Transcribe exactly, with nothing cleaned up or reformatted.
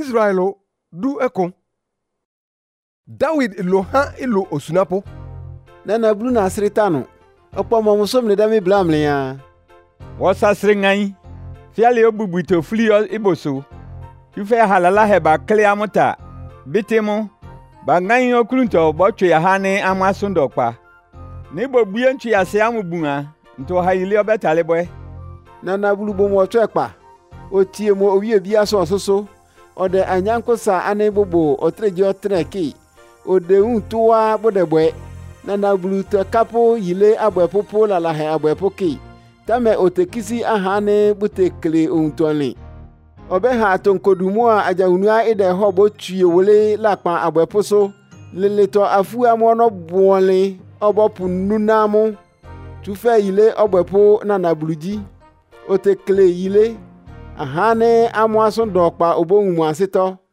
Israelo du ekon. David ilo ha ilo osunapo. Nana blu na asritano. Opo mo musom ne dami blamle ya. Wosa sringai. Fiale obubuito flio iboso. Yufe halala heba kle amuta. Bitemo. Ba ngai okrunto botwe ya hane amasundokpa. Ne bobuye ntu ya se amubunga. Nto hayile obetale boy. Nana blu bo mo twekpa. Otie mo owie bia so soso. Ode anyankosa anebobo otreje otreki. Ode untuwa bodebwe. Nana blu to kapo yile abwepopo la la he abwepoki. Tame otekisi ahane butekle untoni. Obe ha tonkodumua ajahunua ide hobo tuye wole lakpan abweposo. Leleto afu amono buonle obopu nunamu. Tufe yile obwepo nana bluji. Otekle yile ahane amwason dokpa obongu mwasito.